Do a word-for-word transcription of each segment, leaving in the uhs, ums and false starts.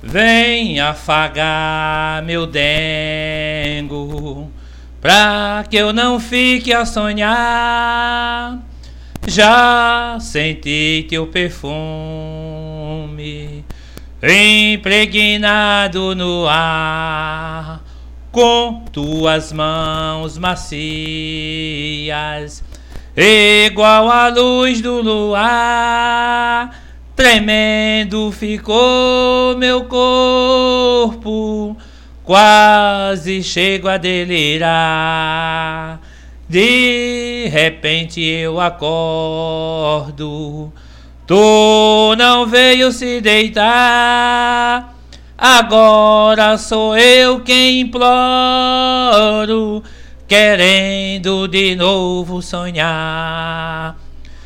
Vem afagar meu dengo, pra que eu não fique a sonhar. Já senti teu perfume impregnado no ar, com tuas mãos macias, igual a luz do luar. Tremendo ficou meu corpo, quase chego a delirar. De repente eu acordo, tu não veio se deitar. Agora sou eu quem imploro, querendo de novo sonhar.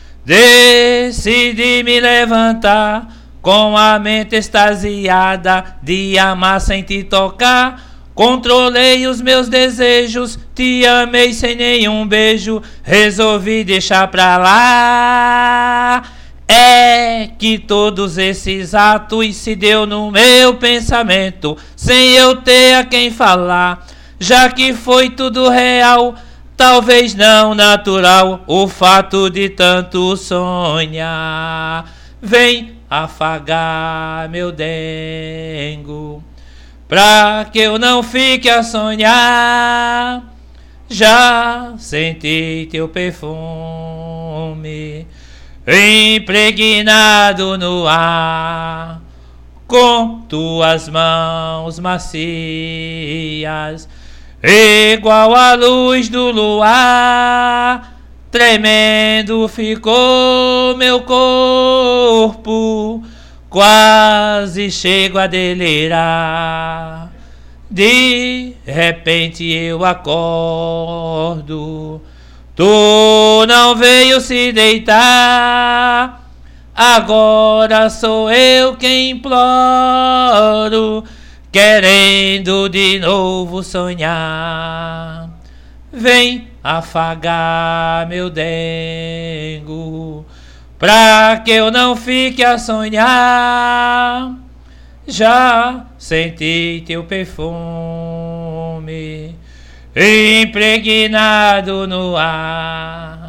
Decidi me levantar, com a mente extasiada de amar sem te tocar. Controlei os meus desejos, te amei sem nenhum beijo, resolvi deixar pra lá. É que todos esses atos se deu no meu pensamento, sem eu ter a quem falar, já que foi tudo real. Talvez não natural o fato de tanto sonhar. Vem afagar meu dengo, pra que eu não fique a sonhar. Já senti teu perfume impregnado no ar, com tuas mãos macias, igual a luz do luar. Tremendo ficou meu corpo, quase chego a delirar. De repente eu acordo, tu não veio se deitar. Agora sou eu quem imploro, querendo de novo sonhar. Vem afagar meu dengo, pra que eu não fique a sonhar. Já senti teu perfume impregnado no ar.